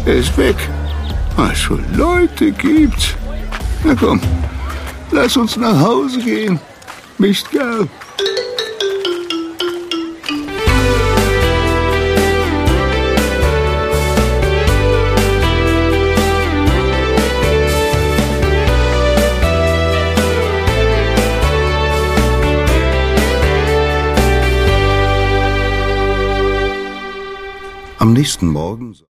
Er ist weg. Also Leute gibt's. Na komm, lass uns nach Hause gehen. Mistkerl. Am nächsten Morgen